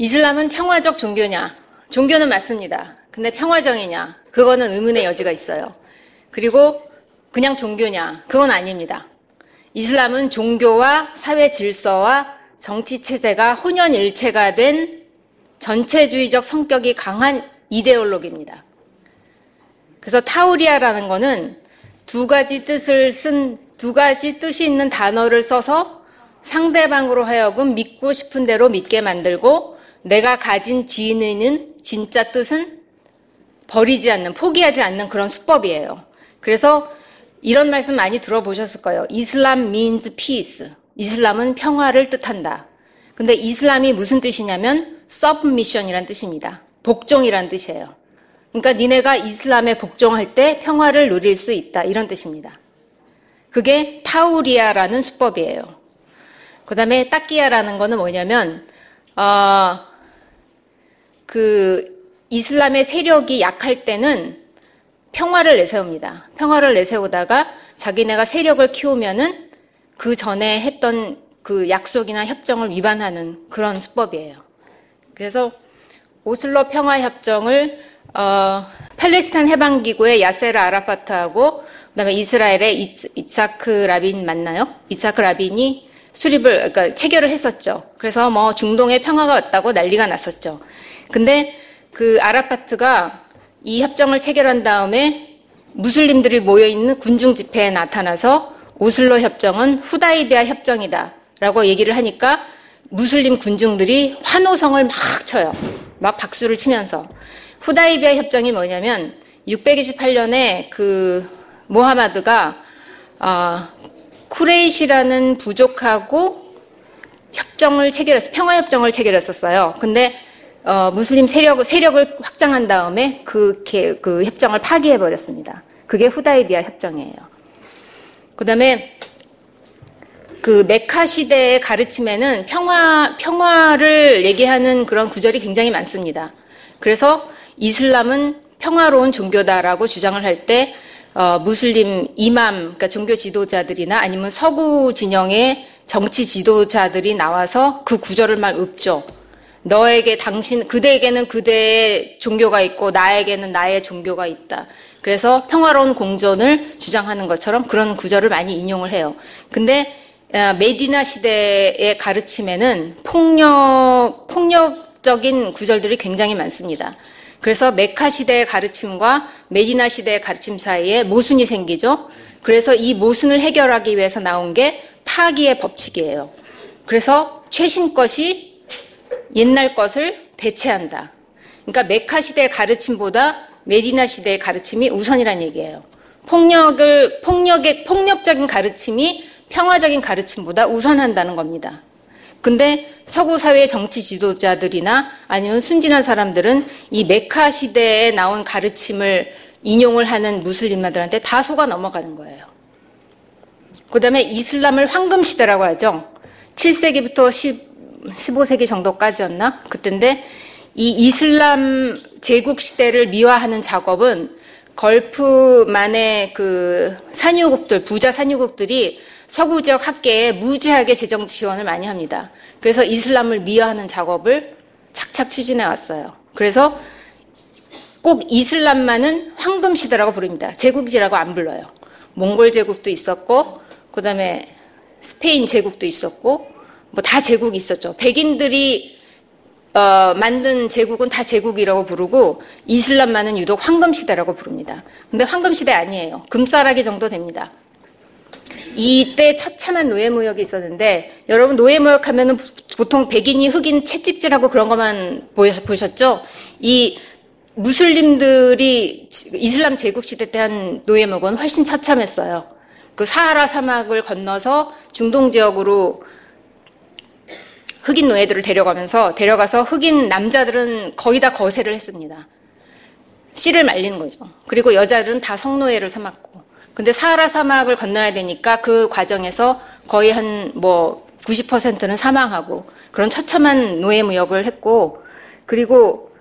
이슬람은 평화적 종교냐? 종교는 맞습니다. 근데 평화적이냐? 그거는 의문의 여지가 있어요. 그리고 그냥 종교냐? 그건 아닙니다. 이슬람은 종교와 사회 질서와 정치 체제가 혼연일체가 된 전체주의적 성격이 강한 이데올로기입니다. 그래서 타우리아라는 거는 두 가지 뜻이 있는 단어를 써서 상대방으로 하여금 믿고 싶은 대로 믿게 만들고 내가 가진 진의는 진짜 뜻은 버리지 않는, 포기하지 않는 그런 수법이에요. 그래서 이런 말씀 많이 들어보셨을 거예요. 이슬람 means peace. 이슬람은 평화를 뜻한다. 근데 이슬람이 무슨 뜻이냐면 submission이란 뜻입니다. 복종이란 뜻이에요. 그러니까 니네가 이슬람에 복종할 때 평화를 누릴 수 있다. 이런 뜻입니다. 그게 타우리아라는 수법이에요. 그 다음에 따끼야라는 거는 뭐냐면 이슬람의 세력이 약할 때는 평화를 내세웁니다. 평화를 내세우다가 자기네가 세력을 키우면은 그 전에 했던 그 약속이나 협정을 위반하는 그런 수법이에요. 그래서 오슬로 평화협정을 팔레스타인 해방기구의 야세르 아라파트하고 그다음에 이스라엘의 이츠하크 라빈 맞나요? 이츠하크 라빈이 그러니까 체결을 했었죠. 그래서 뭐 중동에 평화가 왔다고 난리가 났었죠. 근데 그 아라파트가 이 협정을 체결한 다음에 무슬림들이 모여있는 군중 집회에 나타나서 오슬로 협정은 후다이비아 협정이다 라고 얘기를 하니까 무슬림 군중들이 환호성을 막 쳐요. 막 박수를 치면서. 후다이비아 협정이 뭐냐면 628년에 그 모하마드가 쿠레이시라는 부족하고 평화협정을 체결했었어요. 근데 무슬림 세력을 확장한 다음에 그 협정을 파기해버렸습니다. 그게 후다이비아 협정이에요. 그 다음에 그 메카 시대의 가르침에는 평화를 얘기하는 그런 구절이 굉장히 많습니다. 그래서 이슬람은 평화로운 종교다라고 주장을 할 때 무슬림 이맘, 그러니까 종교 지도자들이나 아니면 서구 진영의 정치 지도자들이 나와서 그 구절을 막 읊죠. 그대에게는 그대의 종교가 있고 나에게는 나의 종교가 있다. 그래서 평화로운 공존을 주장하는 것처럼 그런 구절을 많이 인용을 해요. 근데 메디나 시대의 가르침에는 폭력적인 구절들이 굉장히 많습니다. 그래서 메카 시대의 가르침과 메디나 시대의 가르침 사이에 모순이 생기죠. 그래서 이 모순을 해결하기 위해서 나온 게 파기의 법칙이에요. 그래서 최신 것이 옛날 것을 대체한다. 그러니까 메카 시대의 가르침보다 메디나 시대의 가르침이 우선이란 얘기예요. 폭력적인 가르침이 평화적인 가르침보다 우선한다는 겁니다. 근데 서구 사회의 정치 지도자들이나 아니면 순진한 사람들은 이 메카 시대에 나온 가르침을 인용을 하는 무슬림들한테 다 속아 넘어가는 거예요. 그 다음에 이슬람을 황금 시대라고 하죠. 7세기부터 15세기 정도까지였나? 그때인데 이 이슬람 제국 시대를 미화하는 작업은 걸프만의 그 산유국들, 부자 산유국들이 서구 지역 학계에 무지하게 재정 지원을 많이 합니다. 그래서 이슬람을 미화하는 작업을 착착 추진해 왔어요. 그래서 꼭 이슬람만은 황금 시대라고 부릅니다. 제국이라고 안 불러요. 몽골 제국도 있었고, 그 다음에 스페인 제국도 있었고, 뭐 다 제국이 있었죠. 백인들이 만든 제국은 다 제국이라고 부르고 이슬람만은 유독 황금 시대라고 부릅니다. 근데 황금 시대 아니에요. 금싸라기 정도 됩니다. 이때 처참한 노예무역이 있었는데 여러분 노예무역 하면은 보통 백인이 흑인 채찍질하고 그런 것만 보셨죠? 이 무슬림들이 이슬람 제국 시대 때 한 노예무역은 훨씬 처참했어요. 그 사하라 사막을 건너서 중동 지역으로 흑인 노예들을 데려가서 흑인 남자들은 거의 다 거세를 했습니다. 씨를 말리는 거죠. 그리고 여자들은 다 성노예를 삼았고. 근데 사하라 사막을 건너야 되니까 그 과정에서 거의 한 90%는 사망하고 그런 처참한 노예무역을 했고, 그리고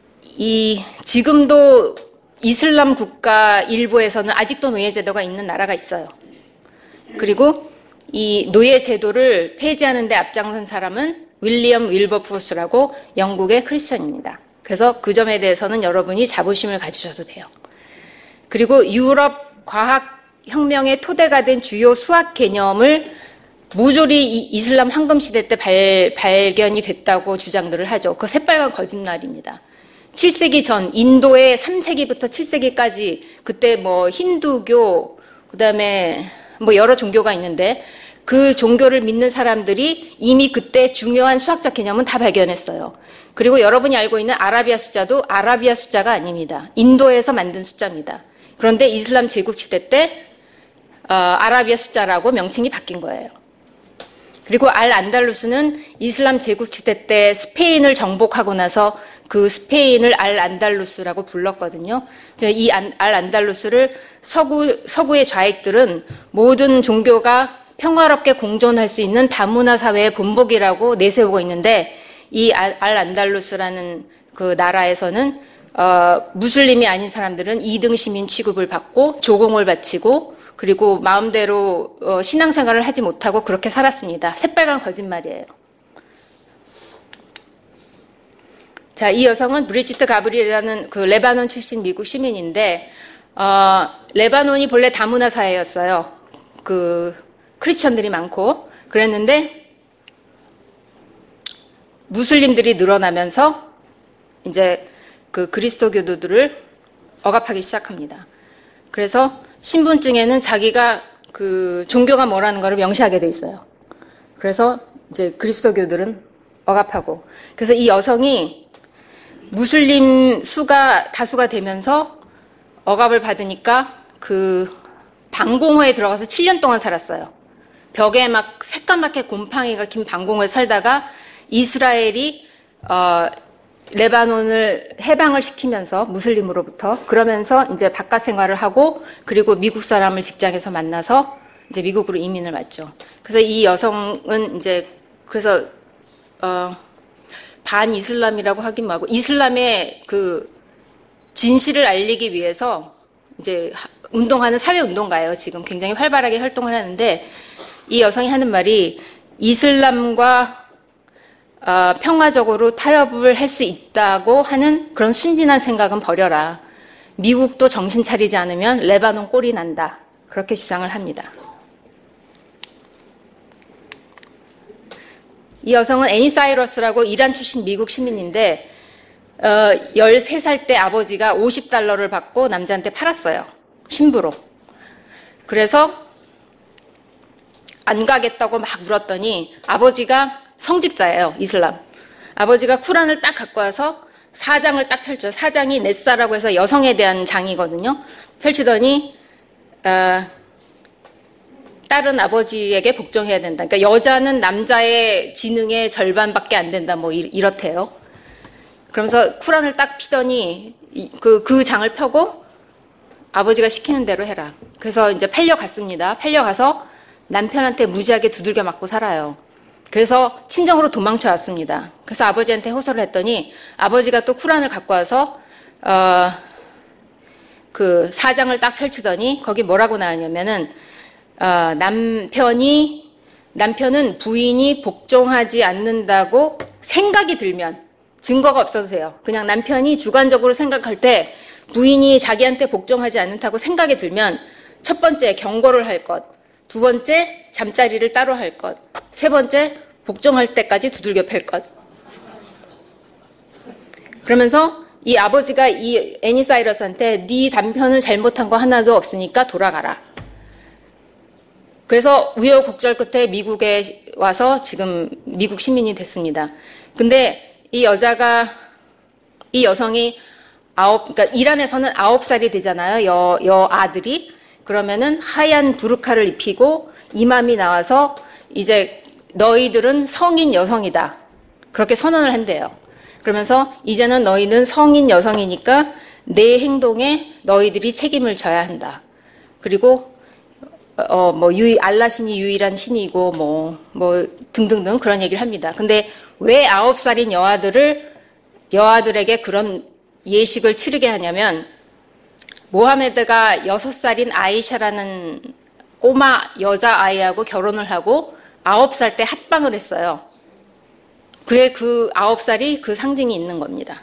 지금도 이슬람 국가 일부에서는 아직도 노예 제도가 있는 나라가 있어요. 그리고 이 노예 제도를 폐지하는 데 앞장선 사람은 윌리엄 윌버포스라고 영국의 크리스천입니다. 그래서 그 점에 대해서는 여러분이 자부심을 가지셔도 돼요. 그리고 유럽 과학혁명의 토대가 된 주요 수학 개념을 모조리 이슬람 황금시대 때 발견이 됐다고 주장들을 하죠. 그거 새빨간 거짓말입니다. 7세기 전, 인도의 3세기부터 7세기까지 그때 뭐 힌두교, 그 다음에 뭐 여러 종교가 있는데 그 종교를 믿는 사람들이 이미 그때 중요한 수학적 개념은 다 발견했어요. 그리고 여러분이 알고 있는 아라비아 숫자도 아라비아 숫자가 아닙니다. 인도에서 만든 숫자입니다. 그런데 이슬람 제국시대 때 아라비아 숫자라고 명칭이 바뀐 거예요. 그리고 알안달루스는 이슬람 제국시대 때 스페인을 정복하고 나서 그 스페인을 알안달루스라고 불렀거든요. 이 알안달루스를 서구의 좌익들은 모든 종교가 평화롭게 공존할 수 있는 다문화 사회의 본보기라고 내세우고 있는데 이 알안달루스라는 그 나라에서는 무슬림이 아닌 사람들은 2등 시민 취급을 받고 조공을 바치고 그리고 마음대로 신앙생활을 하지 못하고 그렇게 살았습니다. 새빨간 거짓말이에요. 자, 이 여성은 브리지트 가브리엘이라는 그 레바논 출신 미국 시민인데 레바논이 본래 다문화 사회였어요. 그 크리스천들이 많고 그랬는데 무슬림들이 늘어나면서 이제 그 그리스도교도들을 억압하기 시작합니다. 그래서 신분증에는 자기가 그 종교가 뭐라는 거를 명시하게 돼 있어요. 그래서 이제 그리스도교들은 억압하고 그래서 이 여성이 무슬림 수가 다수가 되면서 억압을 받으니까 그 방공호에 들어가서 7년 동안 살았어요. 벽에 막 새까맣게 곰팡이가 긴 방공호에 살다가 이스라엘이 레바논을 해방을 시키면서 무슬림으로부터 그러면서 이제 바깥 생활을 하고 그리고 미국 사람을 직장에서 만나서 이제 미국으로 이민을 왔죠. 그래서 이 여성은 이제 그래서 반 이슬람이라고 하긴 뭐하고 이슬람의 그 진실을 알리기 위해서 이제 운동하는 사회 운동가예요. 지금 굉장히 활발하게 활동을 하는데 이 여성이 하는 말이 이슬람과 평화적으로 타협을 할 수 있다고 하는 그런 순진한 생각은 버려라. 미국도 정신 차리지 않으면 레바논 꼴이 난다. 그렇게 주장을 합니다. 이 여성은 애니 사이러스라고 이란 출신 미국 시민인데 13살 때 아버지가 $50를 받고 남자한테 팔았어요. 신부로. 그래서 안 가겠다고 막 물었더니 아버지가 성직자예요. 이슬람. 아버지가 쿠란을 딱 갖고 와서 4장을 딱 펼쳐요. 4장이 네사라고 해서 여성에 대한 장이거든요. 펼치더니 딸은 아버지에게 복종해야 된다. 그러니까 여자는 남자의 지능의 절반밖에 안 된다. 뭐 이렇대요. 그러면서 쿠란을 딱 피더니 그 장을 펴고 아버지가 시키는 대로 해라. 그래서 이제 팔려갔습니다. 팔려가서 남편한테 무지하게 두들겨 맞고 살아요. 그래서 친정으로 도망쳐 왔습니다. 그래서 아버지한테 호소를 했더니 아버지가 또 쿠란을 갖고 와서 그 4장을 딱 펼치더니 거기 뭐라고 나왔냐면은 남편은 부인이 복종하지 않는다고 생각이 들면 증거가 없어도 돼요. 그냥 남편이 주관적으로 생각할 때 부인이 자기한테 복종하지 않는다고 생각이 들면 첫 번째 경고를 할 것, 두 번째 잠자리를 따로 할 것, 세 번째 복종할 때까지 두들겨 팰 것. 그러면서 이 아버지가 이 애니 사이러스한테 네 남편은 잘못한 거 하나도 없으니까 돌아가라. 그래서 우여곡절 끝에 미국에 와서 지금 미국 시민이 됐습니다. 근데 이 여성이 그러니까 이란에서는 9살이 되잖아요. 여 아들이. 그러면은 하얀 부르카를 입히고 이맘이 나와서 이제 너희들은 성인 여성이다. 그렇게 선언을 한대요. 그러면서 이제는 너희는 성인 여성이니까 내 행동에 너희들이 책임을 져야 한다. 그리고 알라 신이 유일한 신이고 뭐 등등등 그런 얘기를 합니다. 근데 왜 9살인 여아들에게 그런 예식을 치르게 하냐면 모하메드가 6살인 아이샤라는 꼬마 여자아이하고 결혼을 하고 9살 때 합방을 했어요. 그래 그 9살이 그 상징이 있는 겁니다.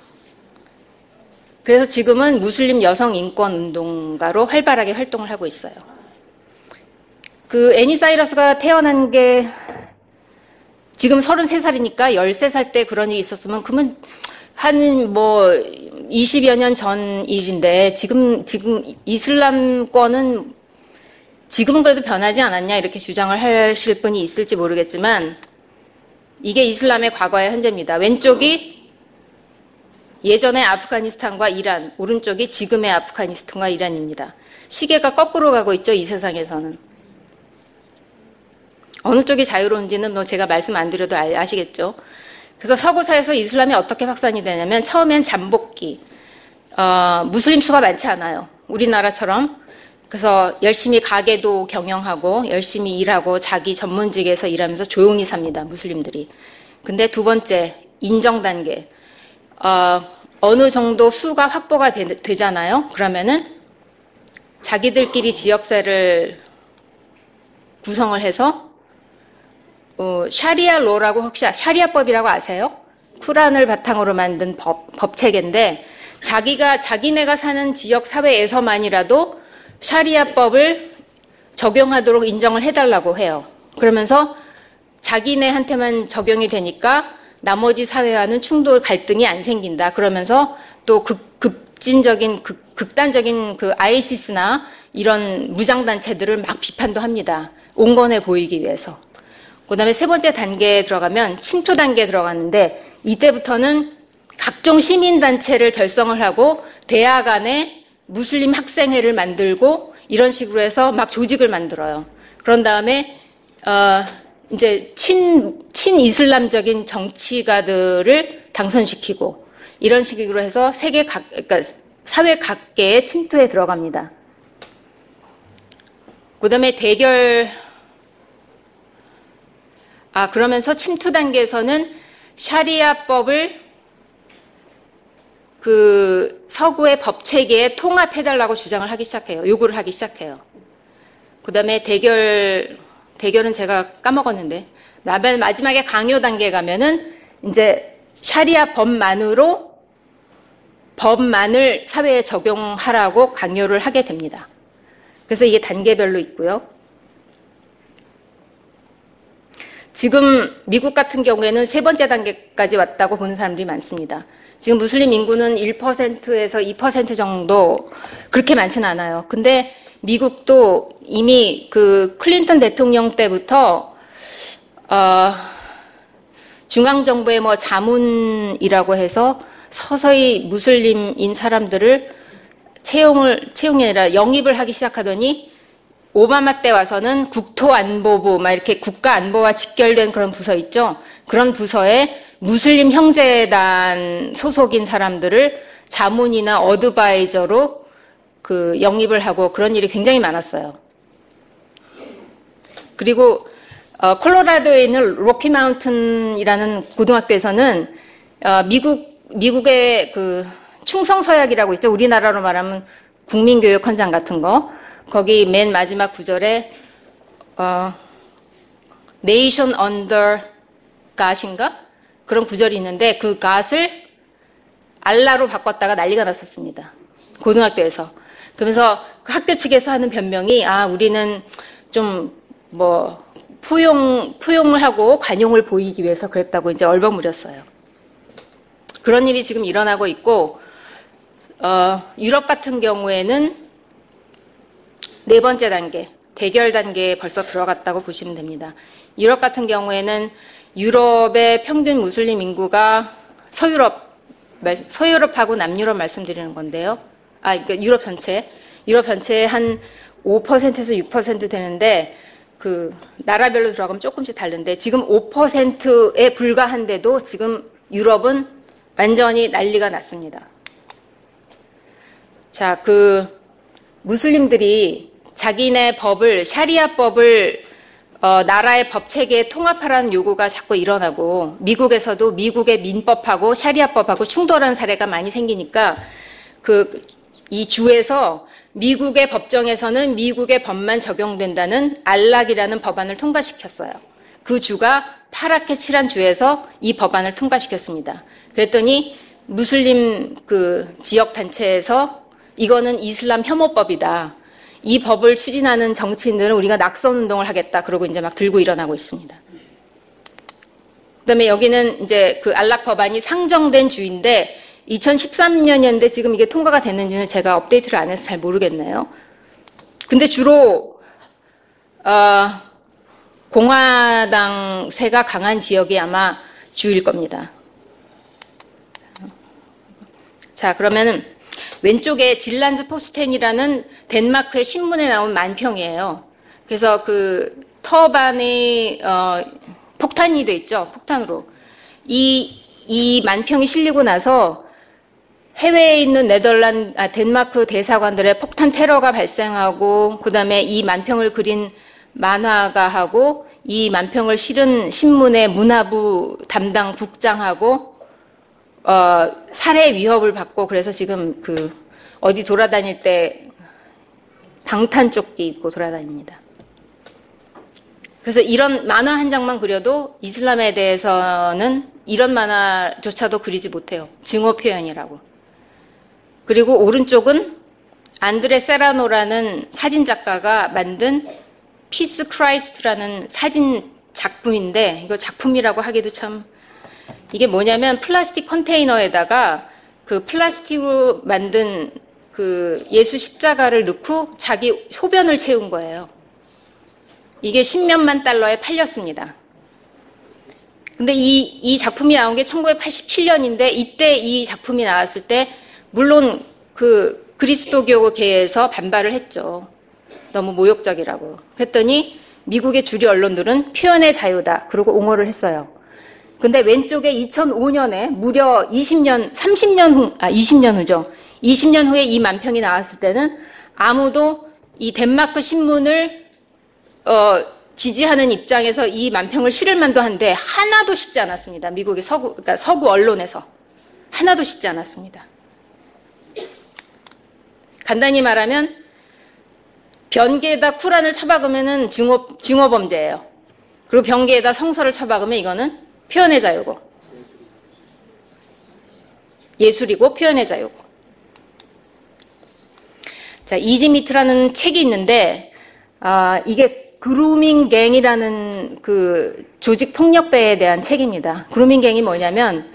그래서 지금은 무슬림 여성 인권 운동가로 활발하게 활동을 하고 있어요. 그 애니 사이러스가 태어난 게 지금 33살이니까 13살 때 그런 일이 있었으면 그러면 한 뭐 20여 년 전 일인데 지금 이슬람권은 지금은 그래도 변하지 않았냐 이렇게 주장을 하실 분이 있을지 모르겠지만 이게 이슬람의 과거의 현재입니다. 왼쪽이 예전의 아프가니스탄과 이란, 오른쪽이 지금의 아프가니스탄과 이란입니다. 시계가 거꾸로 가고 있죠, 이 세상에서는. 어느 쪽이 자유로운지는 뭐 제가 말씀 안 드려도 아시겠죠. 그래서 서구사에서 이슬람이 어떻게 확산이 되냐면 처음엔 잠복기, 무슬림 수가 많지 않아요. 우리나라처럼. 그래서 열심히 가게도 경영하고 열심히 일하고 자기 전문직에서 일하면서 조용히 삽니다, 무슬림들이. 근데 두 번째, 인정 단계. 어느 정도 수가 확보가 되잖아요. 그러면은 자기들끼리 지역세를 구성을 해서 샤리아 로라고 혹시 샤리아법이라고 아세요? 쿠란을 바탕으로 만든 법체계인데 자기네가 사는 지역 사회에서만이라도 샤리아법을 적용하도록 인정을 해달라고 해요. 그러면서 자기네한테만 적용이 되니까 나머지 사회와는 충돌, 갈등이 안 생긴다. 그러면서 또 극단적인 그 아이시스나 이런 무장단체들을 막 비판도 합니다. 온건해 보이기 위해서. 그 다음에 세 번째 단계에 들어가면 침투 단계에 들어갔는데 이때부터는 각종 시민단체를 결성을 하고 대학 안에 무슬림 학생회를 만들고 이런 식으로 해서 막 조직을 만들어요. 그런 다음에 이제 친이슬람적인 정치가들을 당선시키고 이런 식으로 해서 그러니까 사회 각계에 침투에 들어갑니다. 그다음에 그러면서 침투 단계에서는 샤리아법을 그 서구의 법 체계에 통합해달라고 주장을 하기 시작해요. 요구를 하기 시작해요. 그다음에 대결은 제가 까먹었는데 마지막에 강요 단계 가면은 이제 샤리아 법만을 사회에 적용하라고 강요를 하게 됩니다. 그래서 이게 단계별로 있고요. 지금 미국 같은 경우에는 세 번째 단계까지 왔다고 보는 사람들이 많습니다. 지금 무슬림 인구는 1%에서 2% 정도 그렇게 많지는 않아요. 근데 미국도 이미 그 클린턴 대통령 때부터 중앙정부의 뭐 자문이라고 해서 서서히 무슬림인 사람들을 채용이 아니라 영입을 하기 시작하더니 오바마 때 와서는 국토안보부 막 이렇게 국가안보와 직결된 그런 부서 있죠. 그런 부서에 무슬림 형제단 소속인 사람들을 자문이나 어드바이저로 그 영입을 하고 그런 일이 굉장히 많았어요. 그리고 콜로라도에 있는 로키 마운틴이라는 고등학교에서는 미국의 그 충성서약이라고 있죠. 우리나라로 말하면 국민교육 헌장 같은 거. 거기 맨 마지막 구절에 Nation under God인가? 그런 구절이 있는데 그 God을 알라로 바꿨다가 난리가 났었습니다. 고등학교에서. 그러면서 그 학교 측에서 하는 변명이 우리는 좀 뭐 포용을 하고 관용을 보이기 위해서 그랬다고 이제 얼버무렸어요. 그런 일이 지금 일어나고 있고 유럽 같은 경우에는 네 번째 단계, 대결 단계에 벌써 들어갔다고 보시면 됩니다. 유럽 같은 경우에는 유럽의 평균 무슬림 인구가 서유럽하고 남유럽 말씀드리는 건데요. 그러니까 유럽 전체에 한 5%에서 6% 되는데 그 나라별로 들어가면 조금씩 다른데 지금 5%에 불과한데도 지금 유럽은 완전히 난리가 났습니다. 자, 그 무슬림들이 자기네 법을 샤리아법을 나라의 법 체계에 통합하라는 요구가 자꾸 일어나고 미국에서도 미국의 민법하고 샤리아법하고 충돌하는 사례가 많이 생기니까 이 주에서 미국의 법정에서는 미국의 법만 적용된다는 알락이라는 법안을 통과시켰어요. 그 주가 파랗게 칠한 주에서 이 법안을 통과시켰습니다. 그랬더니 무슬림 그 지역 단체에서 이거는 이슬람 혐오법이다. 이 법을 추진하는 정치인들은 우리가 낙선 운동을 하겠다. 그러고 이제 막 들고 일어나고 있습니다. 그다음에 여기는 이제 그 안락 법안이 상정된 주인데 2013년이었는데 지금 이게 통과가 됐는지는 제가 업데이트를 안 해서 잘 모르겠네요. 근데 주로 공화당세가 강한 지역이 아마 주일 겁니다. 자, 그러면은 왼쪽에 질란즈 포스텐이라는 덴마크의 신문에 나온 만평이에요. 그래서 그 터반이 폭탄이 돼 있죠. 폭탄으로. 이 만평이 실리고 나서 해외에 있는 덴마크 대사관들의 폭탄 테러가 발생하고, 그 다음에 이 만평을 그린 만화가하고, 이 만평을 실은 신문의 문화부 담당 국장하고, 살해 위협을 받고, 그래서 지금 어디 돌아다닐 때 방탄조끼 입고 돌아다닙니다. 그래서 이런 만화 한 장만 그려도 이슬람에 대해서는 이런 만화조차도 그리지 못해요. 증오 표현이라고. 그리고 오른쪽은 안드레 세라노라는 사진작가가 만든 피스 크라이스트라는 사진 작품인데, 이거 작품이라고 하기도 참, 이게 뭐냐면 플라스틱 컨테이너에다가 그 플라스틱으로 만든 그 예수 십자가를 넣고 자기 소변을 채운 거예요. 이게 10몇만 달러에 팔렸습니다. 근데 이 작품이 나온 게 1987년인데 이때 이 작품이 나왔을 때 물론 그 그리스도교계에서 반발을 했죠. 너무 모욕적이라고. 그랬더니 미국의 주류 언론들은 표현의 자유다. 그러고 옹호를 했어요. 근데 왼쪽에 2005년에 무려 20년 후죠. 20년 후에 이 만평이 나왔을 때는 아무도 이 덴마크 신문을 지지하는 입장에서 이 만평을 실을 만도 한데 하나도 싣지 않았습니다. 미국의 그러니까 서구 언론에서 하나도 싣지 않았습니다. 간단히 말하면 변기에다 쿠란을 쳐박으면은 증오 범죄예요. 그리고 변기에다 성서를 쳐박으면 이거는 표현의 자유고 예술이고 표현의 자유고. 자, 이지미트라는 책이 있는데 이게 그루밍 갱이라는 그 조직 폭력배에 대한 책입니다. 그루밍 갱이 뭐냐면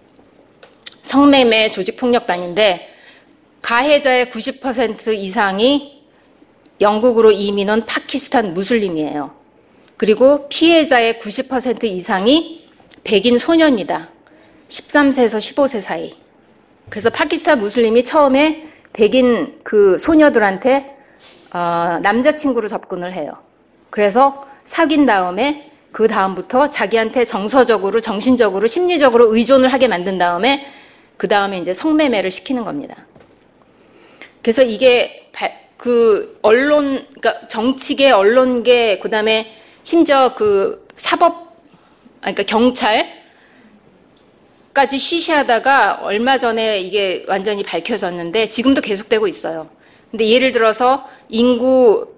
성매매 조직 폭력단인데 가해자의 90% 이상이 영국으로 이민 온 파키스탄 무슬림이에요. 그리고 피해자의 90% 이상이 백인 소녀입니다. 13세에서 15세 사이. 그래서 파키스탄 무슬림이 처음에 백인 그 소녀들한테 남자친구로 접근을 해요. 그래서 사귄 다음에 그 다음부터 자기한테 정서적으로, 정신적으로, 심리적으로 의존을 하게 만든 다음에 그 다음에 이제 성매매를 시키는 겁니다. 그래서 이게 그 언론, 그러니까 정치계, 언론계, 그 다음에 심지어 그 사법, 그러니까 경찰까지 쉬쉬하다가 얼마 전에 이게 완전히 밝혀졌는데 지금도 계속되고 있어요. 근데 예를 들어서 인구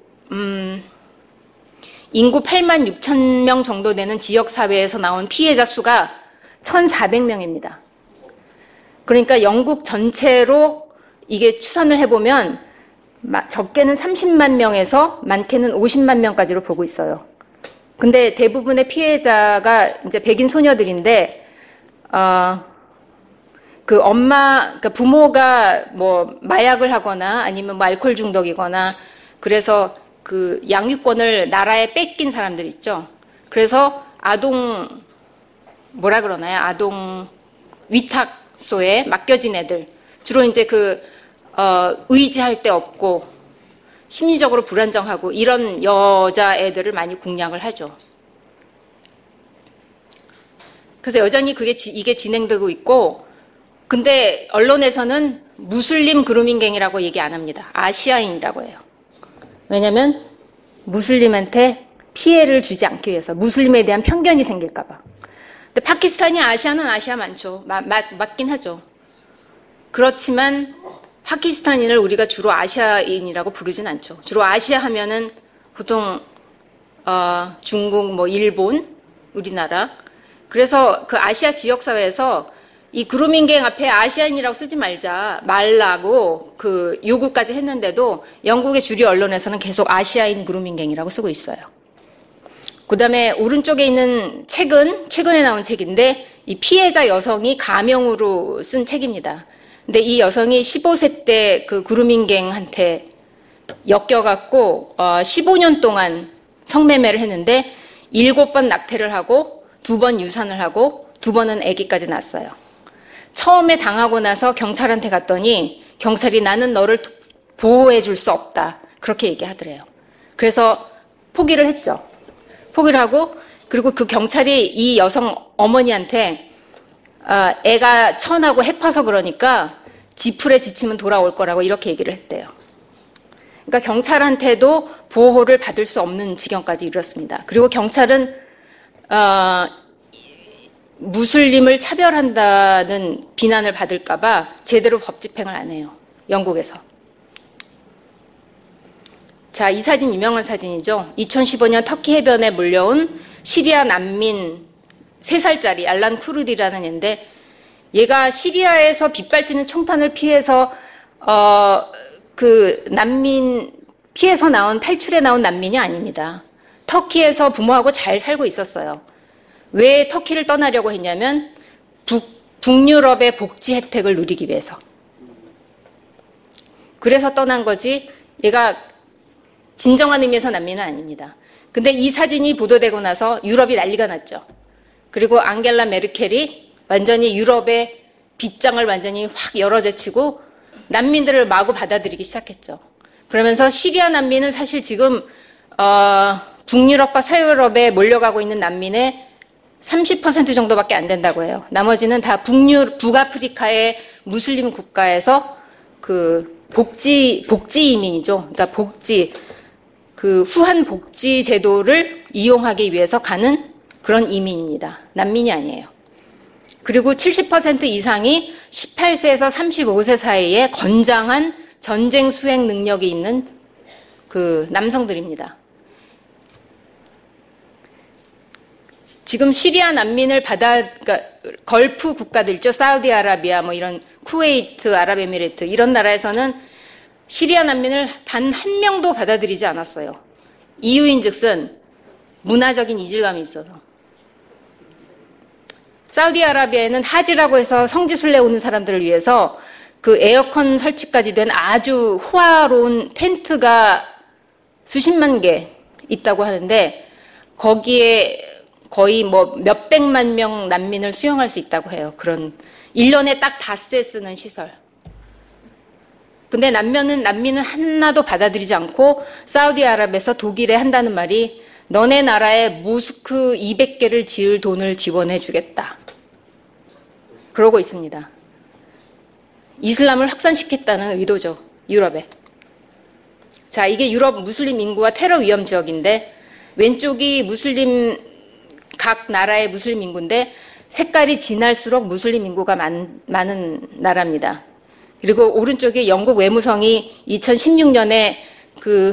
8만 6천 명 정도 되는 지역사회에서 나온 피해자 수가 1,400명입니다. 그러니까 영국 전체로 이게 추산을 해보면 적게는 30만 명에서 많게는 50만 명까지로 보고 있어요. 근데 대부분의 피해자가 이제 백인 소녀들인데, 그러니까 부모가 뭐 마약을 하거나 아니면 뭐 알코올 중독이거나 그래서 그 양육권을 나라에 뺏긴 사람들 있죠. 그래서 아동 위탁소에 맡겨진 애들. 주로 이제 의지할 데 없고 심리적으로 불안정하고 이런 여자애들을 많이 공략을 하죠. 그래서 여전히 이게 진행되고 있고, 근데 언론에서는 무슬림 그루밍갱이라고 얘기 안 합니다. 아시아인이라고 해요. 왜냐면 무슬림한테 피해를 주지 않기 위해서, 무슬림에 대한 편견이 생길까 봐. 근데 파키스탄이 아시아는 아시아 많죠. 맞긴 하죠. 그렇지만 파키스탄인을 우리가 주로 아시아인이라고 부르진 않죠. 주로 아시아 하면은 보통 중국, 뭐 일본 우리나라. 그래서 그 아시아 지역사회에서 이 그루밍갱 앞에 아시아인이라고 쓰지 말라고 그 요구까지 했는데도 영국의 주류 언론에서는 계속 아시아인 그루밍갱이라고 쓰고 있어요. 그 다음에 오른쪽에 있는 책은 최근에 나온 책인데 이 피해자 여성이 가명으로 쓴 책입니다. 근데 이 여성이 15세 때 그 그루밍갱한테 엮여갖고 15년 동안 성매매를 했는데 7번 낙태를 하고 2번 유산을 하고 2번은 아기까지 낳았어요. 처음에 당하고 나서 경찰한테 갔더니 경찰이 나는 너를 보호해 줄 수 없다. 그렇게 얘기하더래요. 그래서 포기를 했죠. 포기를 하고 그리고 그 경찰이 이 여성 어머니한테 애가 천하고 해파서 그러니까 지풀에 지치면 돌아올 거라고 이렇게 얘기를 했대요. 그러니까 경찰한테도 보호를 받을 수 없는 지경까지 이르렀습니다. 그리고 경찰은 무슬림을 차별한다는 비난을 받을까봐 제대로 법 집행을 안 해요. 영국에서. 자, 이 사진 유명한 사진이죠. 2015년 터키 해변에 몰려온 시리아 난민 3살짜리 알란 쿠르디라는 애인데 얘가 시리아에서 빗발치는 총탄을 피해서 그 난민 피해서 탈출해 나온 난민이 아닙니다. 터키에서 부모하고 잘 살고 있었어요. 왜 터키를 떠나려고 했냐면 북유럽의 복지 혜택을 누리기 위해서. 그래서 떠난 거지 얘가 진정한 의미에서 난민은 아닙니다. 근데 이 사진이 보도되고 나서 유럽이 난리가 났죠. 그리고 앙겔라 메르켈이 완전히 유럽의 빗장을 완전히 확 열어제치고 난민들을 마구 받아들이기 시작했죠. 그러면서 시리아 난민은 사실 지금 북유럽과 서유럽에 몰려가고 있는 난민의 30% 정도밖에 안 된다고 해요. 나머지는 다 북아프리카의 무슬림 국가에서 그 복지 이민이죠. 그러니까 그 후한 복지 제도를 이용하기 위해서 가는 그런 이민입니다. 난민이 아니에요. 그리고 70% 이상이 18세에서 35세 사이에 건장한 전쟁 수행 능력이 있는 그 남성들입니다. 지금 시리아 난민을 그러니까 걸프 국가들 있죠. 사우디아라비아, 뭐 이런 쿠웨이트, 아랍에미레이트 이런 나라에서는 시리아 난민을 단 한 명도 받아들이지 않았어요. 이유인즉슨 문화적인 이질감이 있어서. 사우디아라비아에는 하지라고 해서 성지순례 오는 사람들을 위해서 그 에어컨 설치까지 된 아주 호화로운 텐트가 수십만 개 있다고 하는데 거기에 거의 뭐 몇백만 명 난민을 수용할 수 있다고 해요. 그런 1년에 딱 닷새 쓰는 시설. 근데 난민은 하나도 받아들이지 않고 사우디아라비아에서 독일에 한다는 말이 너네 나라에 모스크 200개를 지을 돈을 지원해 주겠다. 그러고 있습니다. 이슬람을 확산시켰다는 의도죠. 유럽에. 자, 이게 유럽 무슬림 인구와 테러 위험 지역인데 왼쪽이 각 나라의 무슬림 인구인데 색깔이 진할수록 무슬림 인구가 많은 나라입니다. 그리고 오른쪽에 영국 외무성이 2016년에 그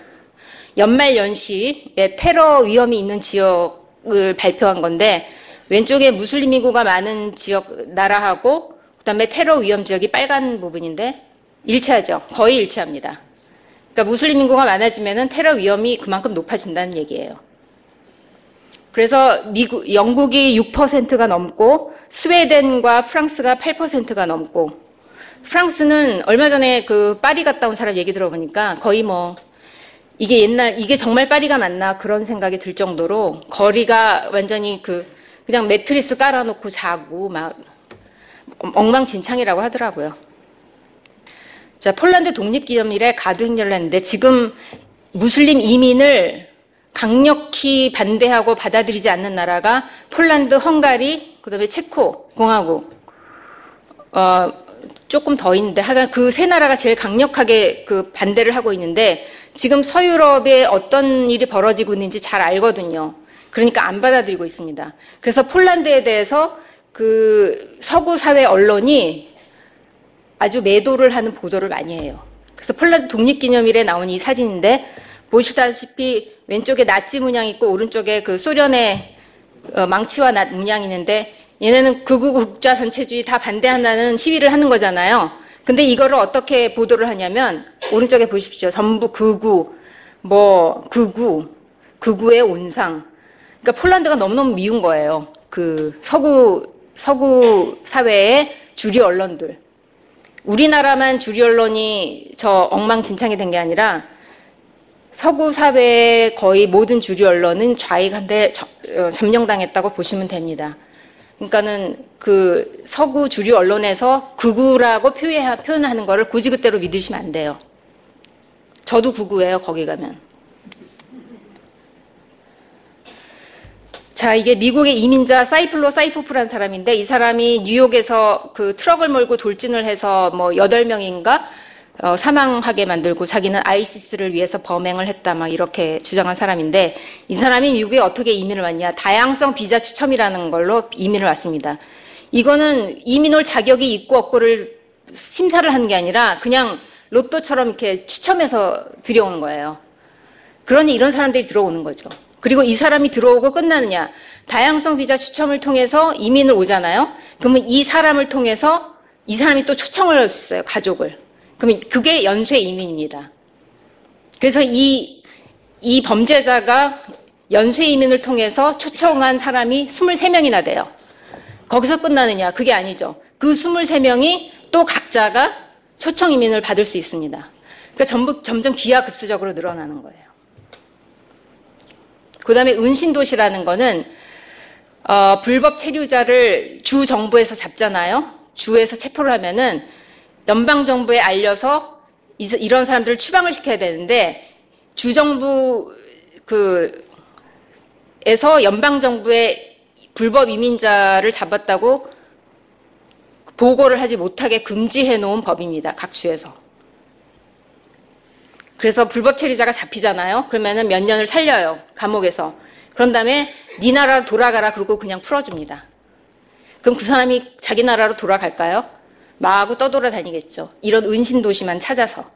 연말연시에 테러 위험이 있는 지역을 발표한 건데 왼쪽에 무슬림 인구가 많은 지역 나라하고 그다음에 테러 위험 지역이 빨간 부분인데 일치하죠. 거의 일치합니다. 그러니까 무슬림 인구가 많아지면은 테러 위험이 그만큼 높아진다는 얘기예요. 그래서 영국이 6%가 넘고 스웨덴과 프랑스가 8%가 넘고 프랑스는 얼마 전에 그 파리 갔다 온 사람 얘기 들어보니까 거의 뭐 이게 정말 파리가 맞나 그런 생각이 들 정도로 거리가 완전히 그냥 매트리스 깔아놓고 자고 막 엉망진창이라고 하더라고요. 자, 폴란드 독립기념일에 가두 행렬을 했는데 지금 무슬림 이민을 강력히 반대하고 받아들이지 않는 나라가 폴란드, 헝가리, 그다음에 체코 공화국, 조금 더 있는데 하여간 그 세 나라가 제일 강력하게 그 반대를 하고 있는데 지금 서유럽에 어떤 일이 벌어지고 있는지 잘 알거든요. 그러니까 안 받아들이고 있습니다. 그래서 폴란드에 대해서 그 서구 사회 언론이 아주 매도를 하는 보도를 많이 해요. 그래서 폴란드 독립기념일에 나온 이 사진인데 보시다시피 왼쪽에 나치 문양 있고 오른쪽에 그 소련의 망치와 낫 문양이 있는데 얘네는 극우 국자 전체주의 다 반대한다는 시위를 하는 거잖아요. 근데 이거를 어떻게 보도를 하냐면 오른쪽에 보십시오. 전부 극우, 극우의 온상. 그러니까 폴란드가 너무너무 미운 거예요. 그 서구 사회의 주류 언론들. 우리나라만 주류 언론이 저 엉망진창이 된 게 아니라 서구 사회의 거의 모든 주류 언론은 좌익한테 점령당했다고 보시면 됩니다. 그러니까는 그 서구 주류 언론에서 극우라고 표현하는 거를 고지그대로 믿으시면 안 돼요. 저도 극우예요, 거기 가면. 자, 이게 미국의 이민자 사이플로 사이포프라는 사람인데 이 사람이 뉴욕에서 그 트럭을 몰고 돌진을 해서 8명인가 사망하게 만들고 자기는 아이시스를 위해서 범행을 했다 막 이렇게 주장한 사람인데 이 사람이 미국에 어떻게 이민을 왔냐. 다양성 비자 추첨이라는 걸로 이민을 왔습니다. 이거는 이민 올 자격이 있고 없고를 심사를 하는 게 아니라 그냥 로또처럼 이렇게 추첨해서 들여오는 거예요. 그러니 이런 사람들이 들어오는 거죠. 그리고 이 사람이 들어오고 끝나느냐. 다양성 비자 추첨을 통해서 이민을 오잖아요. 그러면 이 사람을 통해서 이 사람이 또 초청을 할 수 있어요. 가족을. 그러면 그게 연쇄 이민입니다. 그래서 이 범죄자가 연쇄 이민을 통해서 초청한 사람이 23명이나 돼요. 거기서 끝나느냐. 그게 아니죠. 그 23명이 또 각자가 초청 이민을 받을 수 있습니다. 그러니까 점점 기하급수적으로 늘어나는 거예요. 그 다음에 은신도시라는 거는 불법 체류자를 주 정부에서 잡잖아요. 주에서 체포를 하면은 연방정부에 알려서 이런 사람들을 추방을 시켜야 되는데 주정부에서 연방정부에 불법 이민자를 잡았다고 보고를 하지 못하게 금지해 놓은 법입니다. 각 주에서. 그래서 불법 체류자가 잡히잖아요. 그러면은 몇 년을 살려요. 감옥에서. 그런 다음에 네 나라로 돌아가라 그러고 그냥 풀어줍니다. 그럼 그 사람이 자기 나라로 돌아갈까요? 마구 떠돌아다니겠죠. 이런 은신도시만 찾아서.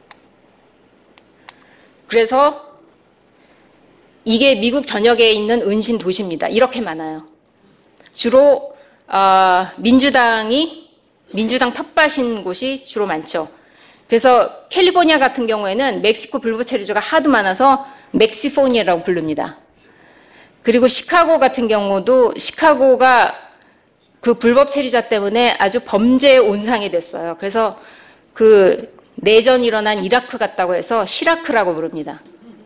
그래서 이게 미국 전역에 있는 은신도시입니다. 이렇게 많아요. 주로 민주당 텃밭인 곳이 주로 많죠. 그래서 캘리포니아 같은 경우에는 멕시코 불법 체류자가 하도 많아서 멕시포니아라고 부릅니다. 그리고 시카고 같은 경우도 시카고가 그 불법 체류자 때문에 아주 범죄의 온상이 됐어요. 그래서 그 내전이 일어난 이라크 같다고 해서 시라크라고 부릅니다.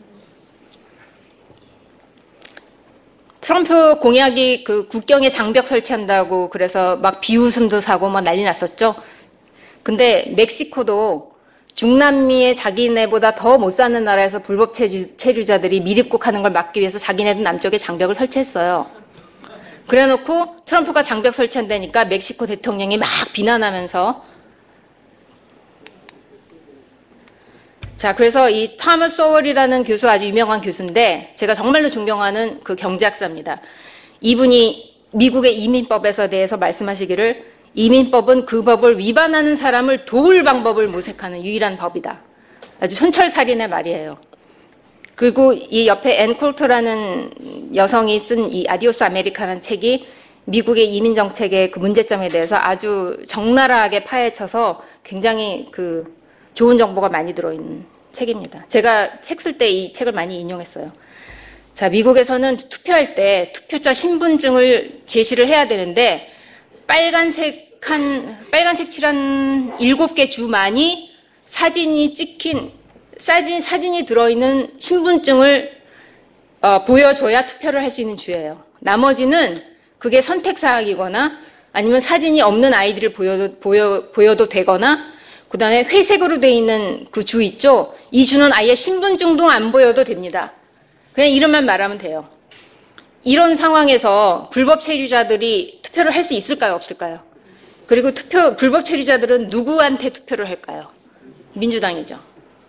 트럼프 공약이 그 국경에 장벽 설치한다고 그래서 막 비웃음도 사고 막 난리 났었죠. 근데 멕시코도 중남미의 자기네보다 더 못 사는 나라에서 불법 체류자들이 미입국하는 걸 막기 위해서 자기네도 남쪽에 장벽을 설치했어요. 그래놓고 트럼프가 장벽 설치한다니까 멕시코 대통령이 막 비난하면서 자, 그래서 이 토머스 소월이라는 교수 아주 유명한 교수인데 제가 정말로 존경하는 그 경제학자입니다. 이분이 미국의 이민법에 대해서 말씀하시기를 이민법은 그 법을 위반하는 사람을 도울 방법을 모색하는 유일한 법이다. 아주 촌철살인의 말이에요. 그리고 이 옆에 앤 콜터라는 여성이 쓴 이 아디오스 아메리카라는 책이 미국의 이민 정책의 그 문제점에 대해서 아주 적나라하게 파헤쳐서 굉장히 그 좋은 정보가 많이 들어있는 책입니다. 제가 책 쓸 때 이 책을 많이 인용했어요. 자, 미국에서는 투표할 때 투표자 신분증을 제시를 해야 되는데 빨간색 칠한 7개 주만이 사진이 들어있는 신분증을 보여줘야 투표를 할 수 있는 주예요. 나머지는 그게 선택사항이거나 아니면 사진이 없는 아이디를 보여도 되거나 그 다음에 회색으로 돼 있는 그 주 있죠? 이 주는 아예 신분증도 안 보여도 됩니다. 그냥 이름만 말하면 돼요. 이런 상황에서 불법 체류자들이 투표를 할 수 있을까요? 없을까요? 그리고 불법 체류자들은 누구한테 투표를 할까요? 민주당이죠.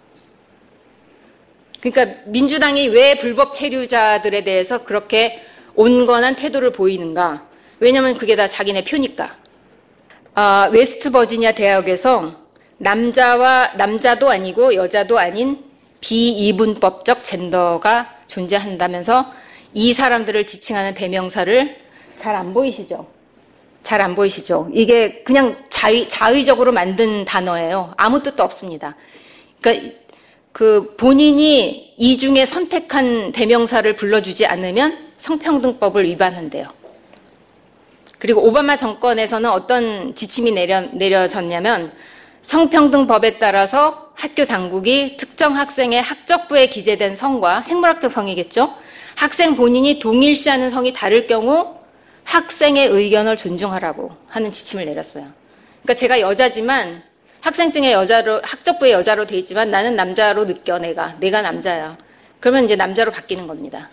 그러니까 민주당이 왜 불법 체류자들에 대해서 그렇게 온건한 태도를 보이는가? 왜냐하면 그게 다 자기네 표니까. 웨스트 버지니아 대학에서 남자도 아니고 여자도 아닌 비이분법적 젠더가 존재한다면서 이 사람들을 지칭하는 대명사를 잘 안 보이시죠? 잘 안 보이시죠? 이게 그냥 자의적으로 만든 단어예요. 아무 뜻도 없습니다. 그러니까 그 본인이 이 중에 선택한 대명사를 불러주지 않으면 성평등법을 위반한대요. 그리고 오바마 정권에서는 어떤 지침이 내려졌냐면 성평등법에 따라서 학교 당국이 특정 학생의 학적부에 기재된 성과 생물학적 성이겠죠. 학생 본인이 동일시하는 성이 다를 경우 학생의 의견을 존중하라고 하는 지침을 내렸어요. 그러니까 제가 여자지만 학생증에 여자로 학적부에 여자로 돼 있지만 나는 남자로 느껴 내가 남자야. 그러면 이제 남자로 바뀌는 겁니다.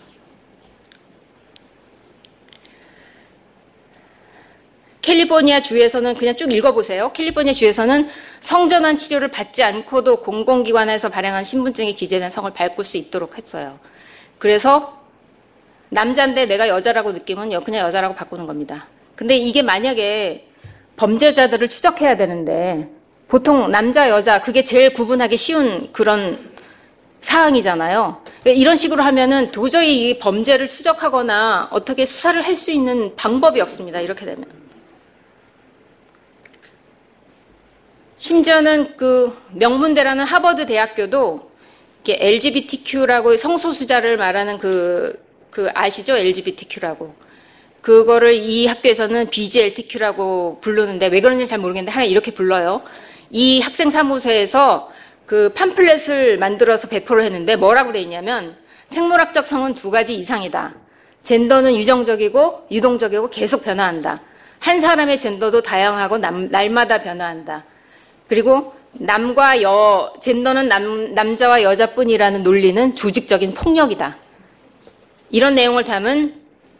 캘리포니아 주에서는 그냥 쭉 읽어보세요. 캘리포니아 주에서는 성전환 치료를 받지 않고도 공공기관에서 발행한 신분증에 기재된 성을 바꿀 수 있도록 했어요. 그래서 남자인데 내가 여자라고 느끼면 그냥 여자라고 바꾸는 겁니다. 근데 이게 만약에 범죄자들을 추적해야 되는데 보통 남자, 여자 그게 제일 구분하기 쉬운 그런 사항이잖아요. 이런 식으로 하면은 도저히 이 범죄를 추적하거나 어떻게 수사를 할 수 있는 방법이 없습니다. 이렇게 되면. 심지어는 그 명문대라는 하버드 대학교도 LGBTQ라고 성소수자를 말하는 그 아시죠? LGBTQ라고. 그거를 이 학교에서는 BGLTQ라고 부르는데 왜 그런지 잘 모르겠는데 하여간 이렇게 불러요. 이 학생 사무소에서 그 팜플렛을 만들어서 배포를 했는데 뭐라고 돼 있냐면 생물학적 성은 2가지 이상이다. 젠더는 유정적이고 유동적이고 계속 변화한다. 한 사람의 젠더도 다양하고 날마다 변화한다. 그리고 젠더는 남자와 여자뿐이라는 논리는 조직적인 폭력이다. 이런 내용을 담은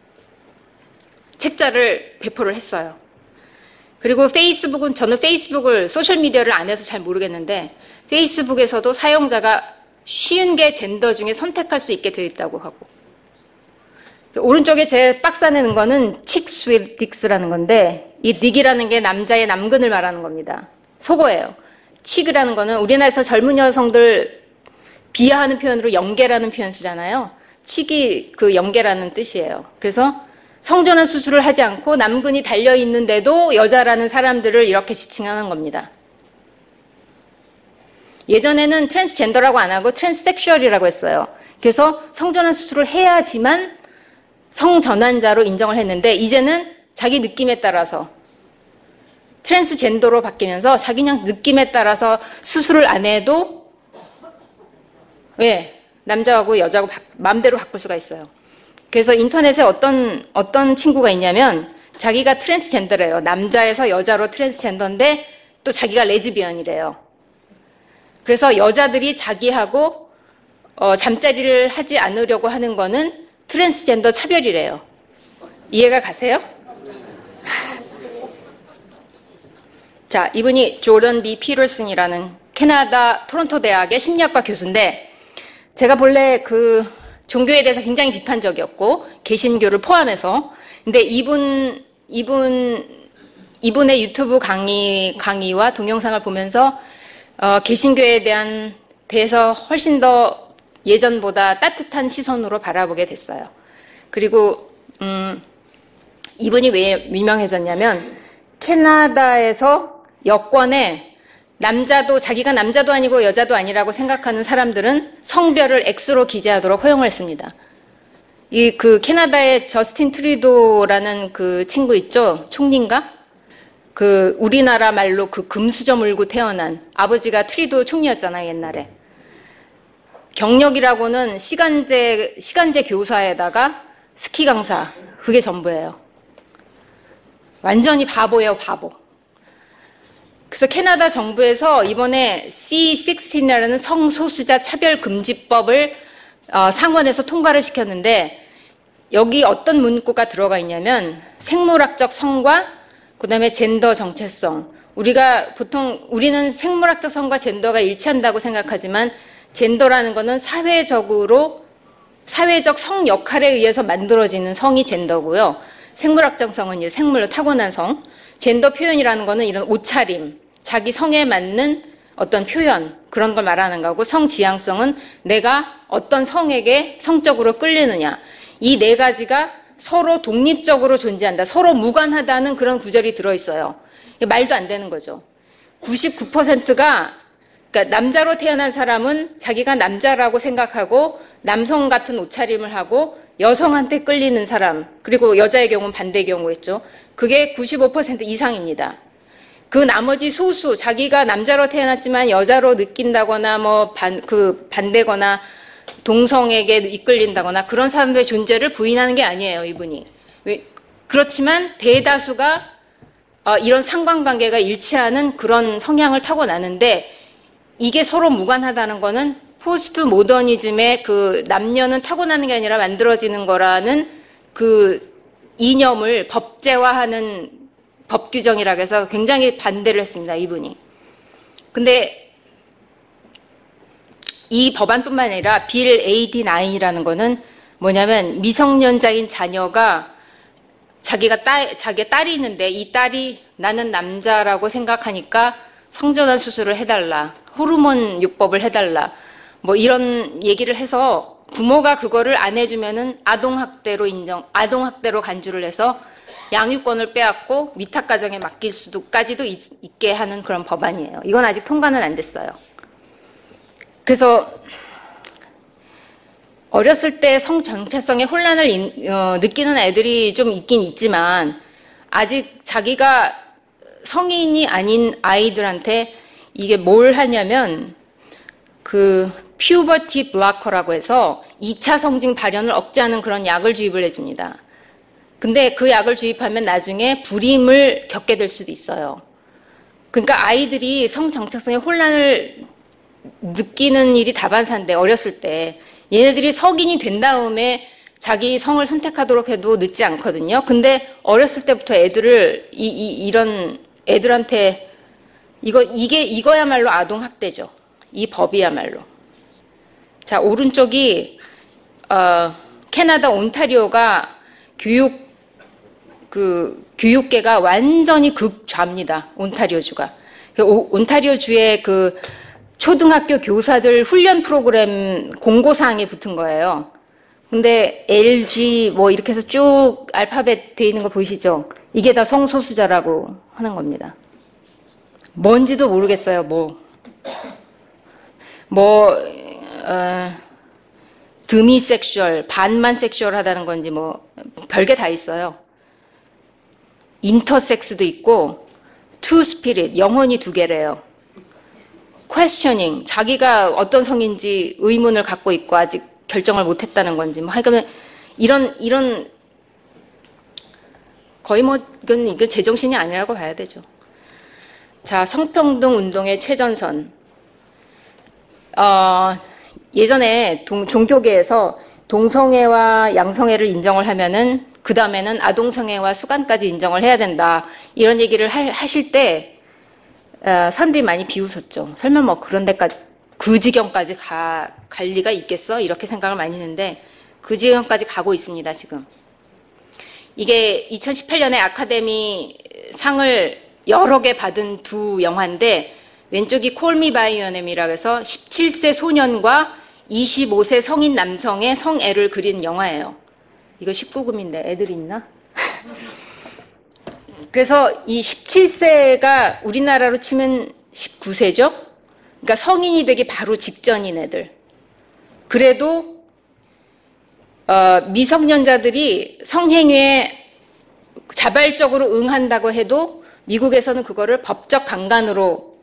책자를 배포를 했어요. 그리고 저는 페이스북을 소셜미디어를 안 해서 잘 모르겠는데 페이스북에서도 사용자가 50개 젠더 중에 선택할 수 있게 되어 있다고 하고 오른쪽에 제 박스 안에 있는 거는 chicks with dicks라는 건데 이 dick이라는 게 남자의 남근을 말하는 겁니다. 속어예요. 치그라는 거는 우리나라에서 젊은 여성들 비하하는 표현으로 영계라는 표현 쓰잖아요. 치기 그 영계라는 뜻이에요. 그래서 성전환 수술을 하지 않고 남근이 달려있는데도 여자라는 사람들을 이렇게 지칭하는 겁니다. 예전에는 트랜스젠더라고 안 하고 트랜스섹슈얼이라고 했어요. 그래서 성전환 수술을 해야지만 성전환자로 인정을 했는데 이제는 자기 느낌에 따라서 트랜스젠더로 바뀌면서 자기 그냥 느낌에 따라서 수술을 안 해도 남자하고 여자하고 마음대로 바꿀 수가 있어요. 그래서 인터넷에 어떤 친구가 있냐면 자기가 트랜스젠더래요. 남자에서 여자로 트랜스젠더인데 또 자기가 레즈비언이래요. 그래서 여자들이 자기하고 잠자리를 하지 않으려고 하는 거는 트랜스젠더 차별이래요. 이해가 가세요? 자, 이분이 조던 B. 피터슨이라는 캐나다 토론토 대학의 심리학과 교수인데 제가 본래 그 종교에 대해서 굉장히 비판적이었고 개신교를 포함해서 근데 이분의 유튜브 강의와 동영상을 보면서 개신교에 대해서 훨씬 더 예전보다 따뜻한 시선으로 바라보게 됐어요. 그리고 이분이 왜 유명해졌냐면 캐나다에서 여권에 자기가 남자도 아니고 여자도 아니라고 생각하는 사람들은 성별을 X로 기재하도록 허용을 했습니다. 그 캐나다의 저스틴 트루도라는 그 친구 있죠? 총리인가? 그 우리나라 말로 그 금수저 물고 태어난 아버지가 트루도 총리였잖아요, 옛날에. 경력이라고는 시간제 교사에다가 스키 강사, 그게 전부예요. 완전히 바보예요, 바보. 그래서 캐나다 정부에서 이번에 C16이라는 성소수자 차별금지법을 상원에서 통과를 시켰는데 여기 어떤 문구가 들어가 있냐면 생물학적 성과 그다음에 젠더 정체성. 우리는 생물학적 성과 젠더가 일치한다고 생각하지만 젠더라는 거는 사회적 성 역할에 의해서 만들어지는 성이 젠더고요. 생물학적 성은 이제 생물로 타고난 성. 젠더 표현이라는 거는 이런 옷차림, 자기 성에 맞는 어떤 표현, 그런 걸 말하는 거고, 성지향성은 내가 어떤 성에게 성적으로 끌리느냐. 이 네 가지가 서로 독립적으로 존재한다. 서로 무관하다는 그런 구절이 들어있어요. 말도 안 되는 거죠. 99%가 그러니까 남자로 태어난 사람은 자기가 남자라고 생각하고 남성 같은 옷차림을 하고 여성한테 끌리는 사람, 그리고 여자의 경우는 반대의 경우겠죠. 그게 95% 이상입니다. 그 나머지 소수, 자기가 남자로 태어났지만 여자로 느낀다거나 반대거나 동성에게 이끌린다거나 그런 사람들의 존재를 부인하는 게 아니에요, 이분이. 그렇지만 대다수가 이런 상관관계가 일치하는 그런 성향을 타고나는데 이게 서로 무관하다는 거는 포스트 모더니즘의 그 남녀는 타고나는 게 아니라 만들어지는 거라는 그 이념을 법제화하는 법 규정이라고 해서 굉장히 반대를 했습니다, 이분이. 근데 이 법안뿐만 아니라 빌 AD9이라는 거는 뭐냐면 미성년자인 자녀가 자기의 딸이 있는데 이 딸이 나는 남자라고 생각하니까 성전환 수술을 해달라, 호르몬 요법을 해달라, 뭐 이런 얘기를 해서 부모가 그거를 안 해주면은 아동학대로 간주를 해서 양육권을 빼앗고 위탁가정에 맡길 수도까지도 있게 하는 그런 법안이에요. 이건 아직 통과는 안 됐어요. 그래서 어렸을 때 성정체성의 혼란을 느끼는 애들이 좀 있긴 있지만 아직 자기가 성인이 아닌 아이들한테 이게 뭘 하냐면 그 퓨버티 블로커라고 해서 2차 성징 발현을 억제하는 그런 약을 주입을 해줍니다. 근데 그 약을 주입하면 나중에 불임을 겪게 될 수도 있어요. 그러니까 아이들이 성정체성의 혼란을 느끼는 일이 다반사인데 어렸을 때 얘네들이 성인이 된 다음에 자기 성을 선택하도록 해도 늦지 않거든요. 근데 어렸을 때부터 애들을 이런 애들한테 이거야말로 아동학대죠. 이 법이야말로. 자, 오른쪽이 캐나다 온타리오가 교육계가 완전히 극좌입니다. 온타리오주가. 온타리오주의 그 초등학교 교사들 훈련 프로그램 공고사항에 붙은 거예요. 근데 LG 뭐 이렇게 해서 쭉 알파벳 돼 있는 거 보이시죠? 이게 다 성소수자라고 하는 겁니다. 뭔지도 모르겠어요. 드미섹슈얼, 반만 섹슈얼하다는 건지 뭐 별게 다 있어요. 인터섹스도 있고 투스피릿, 영혼이 두 개래요. 퀘스처닝, 자기가 어떤 성인지 의문을 갖고 있고 아직 결정을 못했다는 건지 뭐 하여간 이런 거의 뭐 이건 제정신이 아니라고 봐야 되죠. 자, 성평등 운동의 최전선. 예전에 종교계에서 동성애와 양성애를 인정을 하면은 그 다음에는 아동성애와 수간까지 인정을 해야 된다. 이런 얘기를 하실 때 사람들이 많이 비웃었죠. 설마 뭐 그런 데까지 그 지경까지 갈 리가 있겠어? 이렇게 생각을 많이 했는데 그 지경까지 가고 있습니다, 지금. 이게 2018년에 아카데미 상을 여러 개 받은 두 영화인데 왼쪽이 Call Me By Your Name이라고 해서 17세 소년과 25세 성인 남성의 성애를 그린 영화예요. 이거 19금인데 애들 있나? 그래서 이 17세가 우리나라로 치면 19세죠? 그러니까 성인이 되기 바로 직전인 애들. 그래도 미성년자들이 성행위에 자발적으로 응한다고 해도 미국에서는 그거를 법적 강간으로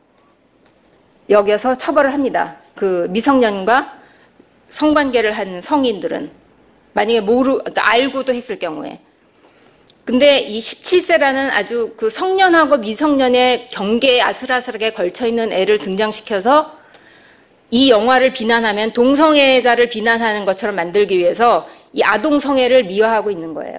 여겨서 처벌을 합니다. 그 미성년과 성관계를 한 성인들은 만약에 그러니까 알고도 했을 경우에. 근데 이 17세라는 아주 그 성년하고 미성년의 경계에 아슬아슬하게 걸쳐있는 애를 등장시켜서 이 영화를 비난하면 동성애자를 비난하는 것처럼 만들기 위해서 이 아동성애를 미화하고 있는 거예요.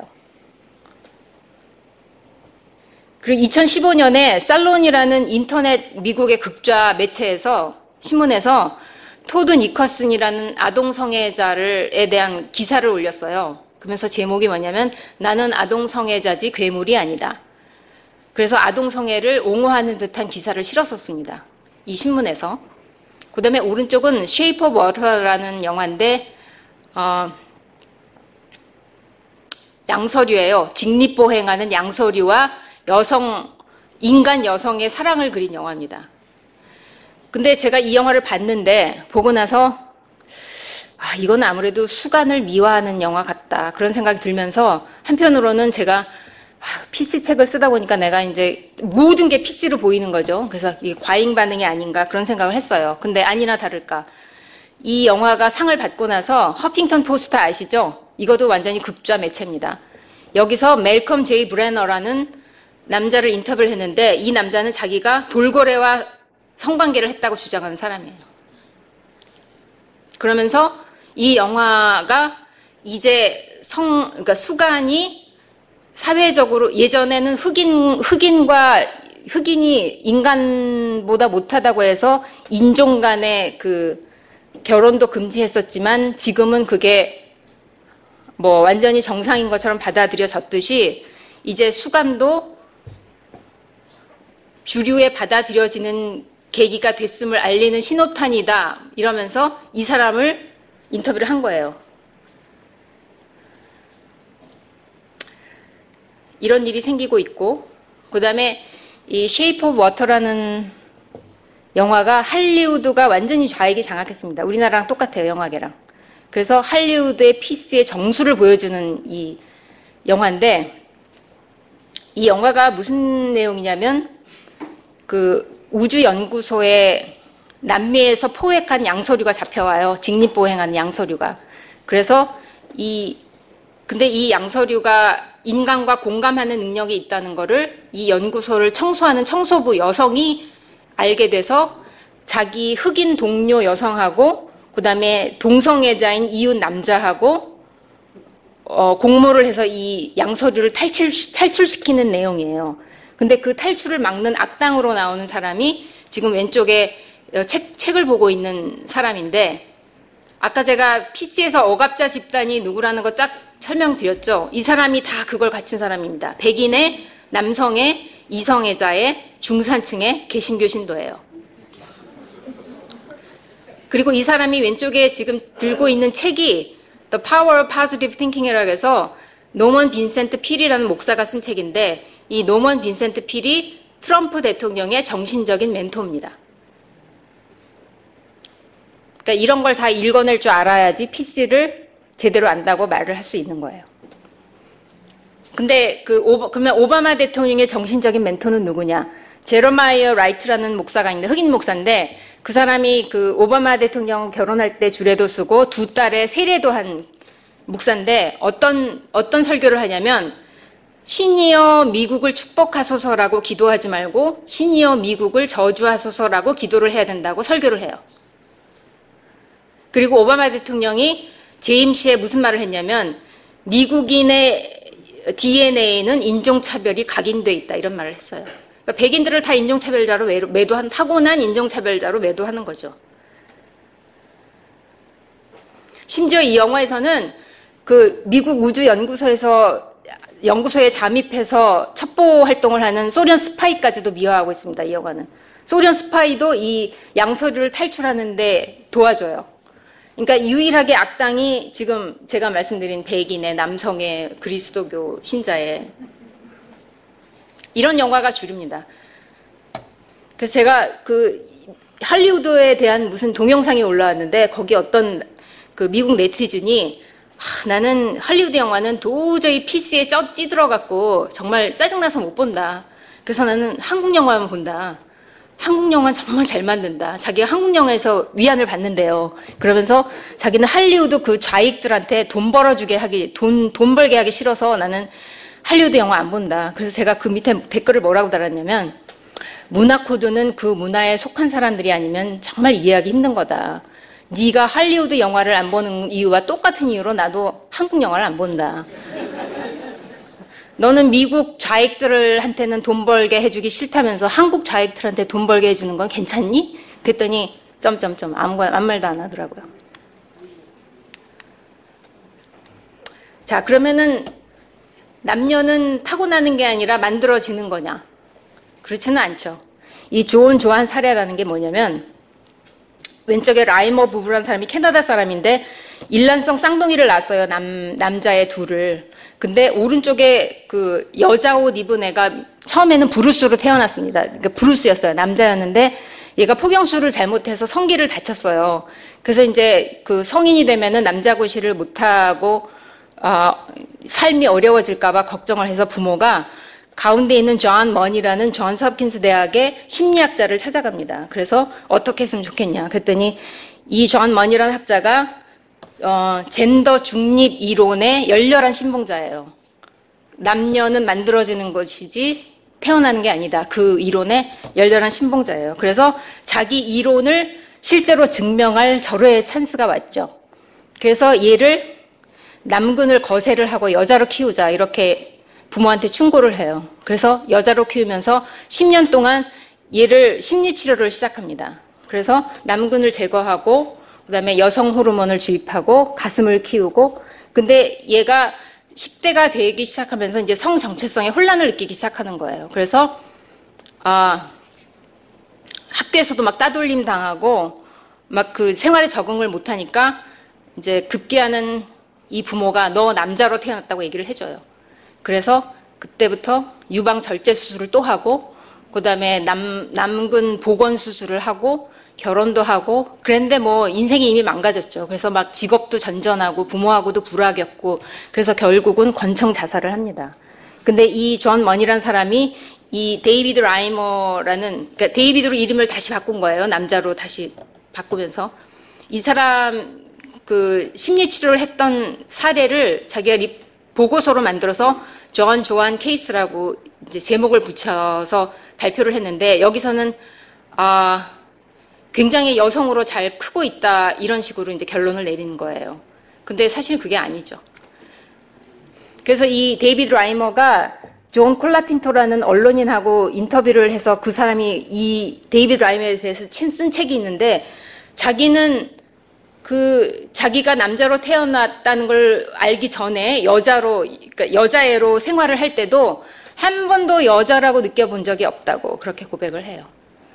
그리고 2015년에 살론이라는 인터넷 미국의 극좌 매체에서 신문에서 토드 니커슨이라는 아동성애자에 대한 기사를 올렸어요. 그러면서 제목이 뭐냐면 나는 아동성애자지 괴물이 아니다. 그래서 아동성애를 옹호하는 듯한 기사를 실었었습니다. 이 신문에서. 그 다음에 오른쪽은 Shape of Water라는 영화인데 양서류예요. 직립보행하는 양서류와 인간 여성의 사랑을 그린 영화입니다. 근데 제가 이 영화를 봤는데 보고 나서 이건 아무래도 수간을 미화하는 영화 같다 그런 생각이 들면서 한편으로는 제가 PC 책을 쓰다 보니까 내가 이제 모든 게 PC로 보이는 거죠. 그래서 이게 과잉 반응이 아닌가 그런 생각을 했어요. 근데 아니나 다를까 이 영화가 상을 받고 나서 허핑턴 포스트 아시죠? 이것도 완전히 극좌 매체입니다. 여기서 멜컴 제이 브레너라는 남자를 인터뷰를 했는데 이 남자는 자기가 돌고래와 성관계를 했다고 주장하는 사람이에요. 그러면서 이 영화가 이제 그러니까 수간이 사회적으로 예전에는 흑인이 인간보다 못하다고 해서 인종 간의 그 결혼도 금지했었지만 지금은 그게 뭐 완전히 정상인 것처럼 받아들여졌듯이 이제 수간도 주류에 받아들여지는 계기가 됐음을 알리는 신호탄이다 이러면서 이 사람을 인터뷰를 한 거예요. 이런 일이 생기고 있고 그 다음에 이 쉐이프 오브 워터라는 영화가 할리우드가 완전히 좌익이 장악했습니다. 우리나라랑 똑같아요. 영화계랑. 그래서 할리우드의 피스의 정수를 보여주는 이 영화인데 이 영화가 무슨 내용이냐면 그 우주연구소에 남미에서 포획한 양서류가 잡혀와요. 직립보행하는 양서류가. 그래서 근데 이 양서류가 인간과 공감하는 능력이 있다는 거를 이 연구소를 청소하는 청소부 여성이 알게 돼서 자기 흑인 동료 여성하고 그 다음에 동성애자인 이웃 남자하고 공모를 해서 이 양서류를 탈출시키는 내용이에요. 근데 그 탈출을 막는 악당으로 나오는 사람이 지금 왼쪽에 책을 보고 있는 사람인데 아까 제가 PC에서 억압자 집단이 누구라는 거 딱 설명드렸죠. 이 사람이 다 그걸 갖춘 사람입니다. 백인의, 남성의, 이성애자의, 중산층의, 개신교 신도예요. 그리고 이 사람이 왼쪽에 지금 들고 있는 책이 The Power of Positive Thinking이라고 해서 노먼 빈센트 필이라는 목사가 쓴 책인데 이 노먼 빈센트 필이 트럼프 대통령의 정신적인 멘토입니다. 그러니까 이런 걸 다 읽어낼 줄 알아야지 PC를 제대로 안다고 말을 할 수 있는 거예요. 근데 그러면 오바마 대통령의 정신적인 멘토는 누구냐? 제로마이어 라이트라는 목사가 있는데 흑인 목사인데 그 사람이 그 오바마 대통령 결혼할 때 주례도 쓰고 두 딸의 세례도 한 목사인데 어떤 설교를 하냐면 신이여 미국을 축복하소서라고 기도하지 말고 신이여 미국을 저주하소서라고 기도를 해야 된다고 설교를 해요. 그리고 오바마 대통령이 재임 시에 무슨 말을 했냐면 미국인의 DNA는 인종차별이 각인돼 있다 이런 말을 했어요. 그러니까 백인들을 다 인종차별자로 매도한 타고난 인종차별자로 매도하는 거죠. 심지어 이 영화에서는 그 미국 연구소에 잠입해서 첩보 활동을 하는 소련 스파이까지도 미화하고 있습니다. 이 영화는. 소련 스파이도 이 양서류를 탈출하는데 도와줘요. 그러니까 유일하게 악당이 지금 제가 말씀드린 백인의 남성의 그리스도교 신자의 이런 영화가 주류입니다. 그래서 제가 그 할리우드에 대한 무슨 동영상이 올라왔는데 거기 어떤 그 미국 네티즌이 나는 할리우드 영화는 도저히 PC에 찌들어갖고 정말 짜증나서 못 본다. 그래서 나는 한국 영화만 본다. 한국 영화는 정말 잘 만든다. 자기가 한국 영화에서 위안을 받는데요. 그러면서 자기는 할리우드 그 좌익들한테 돈 벌게 하기 싫어서 나는 할리우드 영화 안 본다. 그래서 제가 그 밑에 댓글을 뭐라고 달았냐면 문화 코드는 그 문화에 속한 사람들이 아니면 정말 이해하기 힘든 거다. 네가 할리우드 영화를 안 보는 이유와 똑같은 이유로 나도 한국 영화를 안 본다. 너는 미국 좌익들한테는 돈 벌게 해주기 싫다면서 한국 좌익들한테 돈 벌게 해주는 건 괜찮니? 그랬더니 아무 말도 안 하더라고요. 자, 그러면은 남녀는 타고나는 게 아니라 만들어지는 거냐? 그렇지는 않죠. 이 조한 사례라는 게 뭐냐면 왼쪽에 라이머 부부라는 사람이 캐나다 사람인데 일란성 쌍둥이를 낳았어요. 남자애 둘을. 근데 오른쪽에 그 여자 옷 입은 애가 처음에는 브루스로 태어났습니다. 그러니까 브루스였어요. 남자였는데 얘가 폭염수를 잘못해서 성기를 다쳤어요. 그래서 이제 그 성인이 되면은 남자고시를 못하고 삶이 어려워질까봐 걱정을 해서 부모가 가운데 있는 존 먼이라는 존스 홉킨스 대학의 심리학자를 찾아갑니다. 그래서 어떻게 했으면 좋겠냐. 그랬더니 이 존 먼이라는 학자가 젠더 중립 이론의 열렬한 신봉자예요. 남녀는 만들어지는 것이지 태어나는 게 아니다. 그 이론의 열렬한 신봉자예요. 그래서 자기 이론을 실제로 증명할 절호의 찬스가 왔죠. 그래서 얘를 남근을 거세를 하고 여자로 키우자 이렇게 부모한테 충고를 해요. 그래서 여자로 키우면서 10년 동안 얘를 심리치료를 시작합니다. 그래서 남근을 제거하고 그다음에 여성 호르몬을 주입하고 가슴을 키우고 근데 얘가 10대가 되기 시작하면서 이제 성 정체성에 혼란을 느끼기 시작하는 거예요. 그래서 학교에서도 막 따돌림 당하고 막 그 생활에 적응을 못 하니까 이제 급기야는 이 부모가 너 남자로 태어났다고 얘기를 해줘요. 그래서 그때부터 유방 절제 수술을 또 하고 그다음에 남근 복원 수술을 하고 결혼도 하고 그랬는데 뭐 인생이 이미 망가졌죠. 그래서 막 직업도 전전하고 부모하고도 불화겼고 그래서 결국은 권총 자살을 합니다. 근데 이 존 먼이라는 사람이 이 데이비드 라이머라는 그러니까 데이비드로 이름을 다시 바꾼 거예요. 남자로 다시 바꾸면서 이 사람 그 심리 치료를 했던 사례를 자기가 보고서로 만들어서 조한 케이스라고 이제 제목을 붙여서 발표를 했는데 여기서는 굉장히 여성으로 잘 크고 있다 이런 식으로 이제 결론을 내리는 거예요. 근데 사실 그게 아니죠. 그래서 이 데이비드 라이머가 존 콜라핀토라는 언론인하고 인터뷰를 해서 그 사람이 이 데이비드 라이머에 대해서 쓴 책이 있는데 자기는 자기가 남자로 태어났다는 걸 알기 전에 그러니까 여자애로 생활을 할 때도 한 번도 여자라고 느껴본 적이 없다고 그렇게 고백을 해요.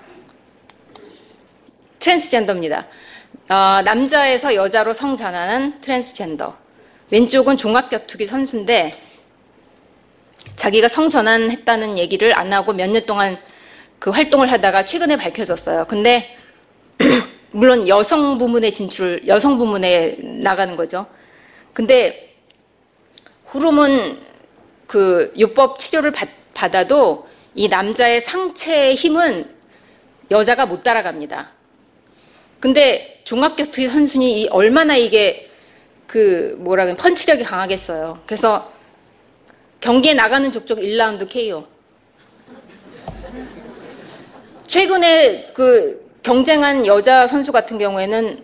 트랜스젠더입니다. 남자에서 여자로 성전환한 트랜스젠더. 왼쪽은 종합격투기 선수인데 자기가 성전환했다는 얘기를 안 하고 몇 년 동안 그 활동을 하다가 최근에 밝혀졌어요. 근데 물론 여성 부문에 나가는 거죠. 근데 호르몬 그 요법 치료를 받아도 이 남자의 상체의 힘은 여자가 못 따라갑니다. 근데 종합격투기 선수니 얼마나 이게 펀치력이 강하겠어요. 그래서 경기에 나가는 족족 1라운드 KO. 최근에 경쟁한 여자 선수 같은 경우에는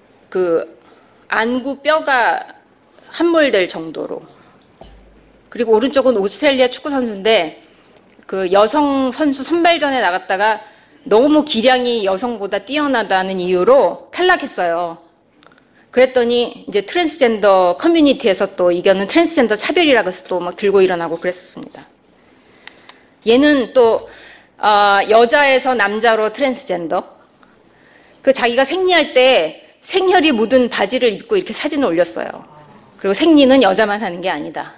안구 뼈가 함몰될 정도로. 그리고 오른쪽은 오스트레일리아 축구 선수인데 여성 선수 선발전에 나갔다가 너무 기량이 여성보다 뛰어나다는 이유로 탈락했어요. 그랬더니 이제 트랜스젠더 커뮤니티에서 또 이거는 트랜스젠더 차별이라고 해서 또 막 들고 일어나고 그랬었습니다. 얘는 또 여자에서 남자로 트랜스젠더. 자기가 생리할 때 생혈이 묻은 바지를 입고 이렇게 사진을 올렸어요. 그리고 생리는 여자만 하는 게 아니다.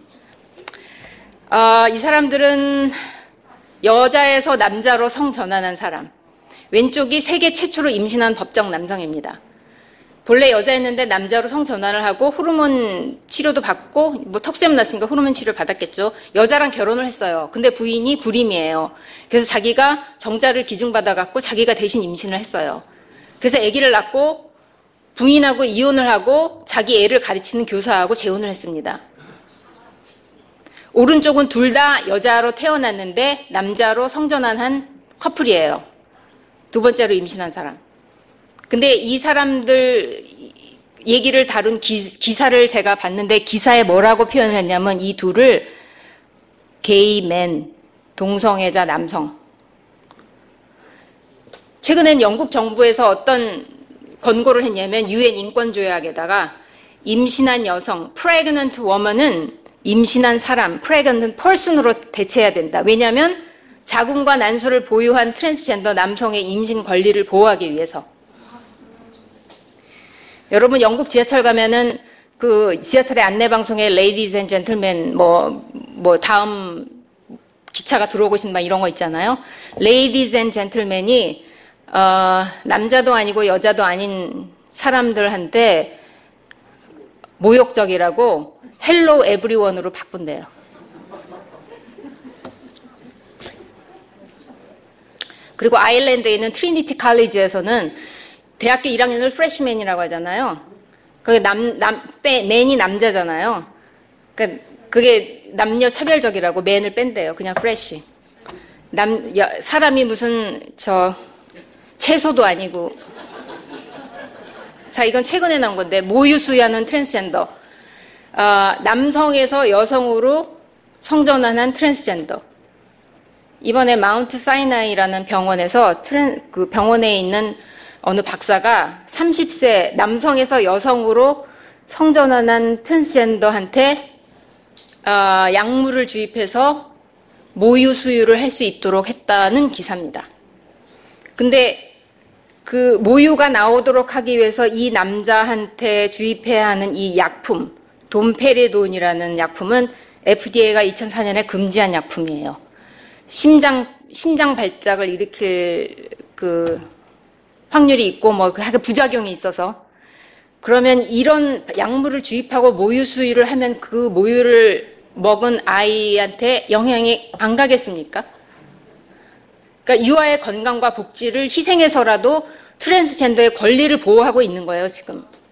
이 사람들은 여자에서 남자로 성전환한 사람. 왼쪽이 세계 최초로 임신한 법정 남성입니다. 본래 여자였는데 남자로 성전환을 하고 호르몬 치료도 받고 턱수염 났으니까 호르몬 치료를 받았겠죠. 여자랑 결혼을 했어요. 근데 부인이 불임이에요. 그래서 자기가 정자를 기증받아갖고 자기가 대신 임신을 했어요. 그래서 아기를 낳고 부인하고 이혼을 하고 자기 애를 가르치는 교사하고 재혼을 했습니다. 오른쪽은 둘 다 여자로 태어났는데 남자로 성전환한 커플이에요. 두 번째로 임신한 사람. 근데 이 사람들 얘기를 다룬 기사를 제가 봤는데 기사에 뭐라고 표현을 했냐면 이 둘을 게이맨, 동성애자 남성. 최근엔 영국 정부에서 어떤 권고를 했냐면 유엔 인권조약에다가 임신한 여성, pregnant woman은 임신한 사람, pregnant person으로 대체해야 된다. 왜냐하면 자궁과 난소를 보유한 트랜스젠더 남성의 임신 권리를 보호하기 위해서. 여러분 영국 지하철 가면은 그 지하철의 안내 방송에 Ladies and Gentlemen 뭐 다음 기차가 들어오고 있습니다 이런 거 있잖아요. Ladies and Gentlemen이 남자도 아니고 여자도 아닌 사람들한테 모욕적이라고 Hello Everyone으로 바꾼대요. 그리고 아일랜드에 있는 트리니티 칼리지에서는 대학교 1학년을 프레시맨이라고 하잖아요. 그게 맨이 남자잖아요. 그러니까 그게 남녀 차별적이라고 맨을 뺀대요. 그냥 프레시. 사람이 무슨 채소도 아니고. 자, 이건 최근에 나온 건데 모유수유하는 트랜스젠더. 남성에서 여성으로 성전환한 트랜스젠더. 이번에 마운트 사이나이라는 병원에서 그 병원에 있는 어느 박사가 30세 남성에서 여성으로 성전환한 트랜스젠더한테 약물을 주입해서 모유 수유를 할 수 있도록 했다는 기사입니다. 근데 그 모유가 나오도록 하기 위해서 이 남자한테 주입해야 하는 이 약품, 돈페리돈이라는 약품은 FDA가 2004년에 금지한 약품이에요. 심장 발작을 일으킬 그 확률이 있고 부작용이 있어서 그러면 이런 약물을 주입하고 모유 수유를 하면 그 모유를 먹은 아이한테 영향이 안 가겠습니까? 그러니까 유아의 건강과 복지를 희생해서라도 트랜스젠더의 권리를 보호하고 있는 거예요, 지금.